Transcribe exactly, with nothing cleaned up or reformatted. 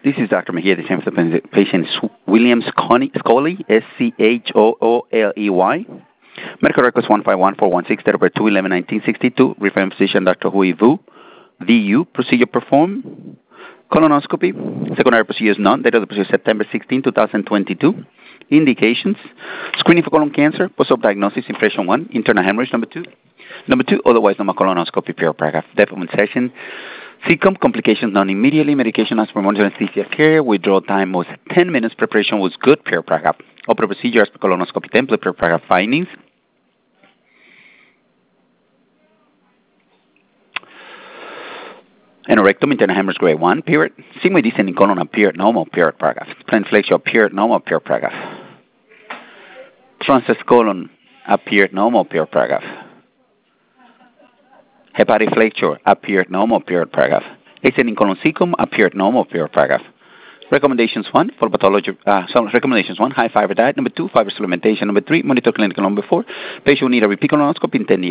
This is Doctor Mejia, the same for the patient William Scoley, S C H O O L E Y. Medical records one five one four one six, date of birth two eleven nineteen sixty-two. Referring physician Doctor Hui Vu. V U, procedure performed. Colonoscopy. Secondary procedures none. Date of the procedure September sixteenth, twenty twenty-two. Indications. Screening for colon cancer. Post-op diagnosis, impression one. Internal hemorrhage, number two. Number two, otherwise normal colonoscopy, pure paragraph. Development session. C C O M, complications none immediately. Medication as per monitor anesthesia care. Withdrawal time was ten minutes. Preparation was good, pure paragraph. Opera procedure as per colonoscopy template, pure paragraph findings. Anorectum, internal hemorrhage grade one, period. Sigmoid descending colon appeared normal, period, paragraph. Plain flexure appeared normal, period, paragraph. Transverse colon appeared normal, period, paragraph. Hepatic flexure appeared normal, period, paragraph. Ascending colon cecum appeared normal, period, paragraph. Recommendations one for pathology. Uh, so recommendations one: high fiber diet. Number two, fiber supplementation. Number three, monitor clinical. Number four, patient will need a repeat colonoscopy in ten years.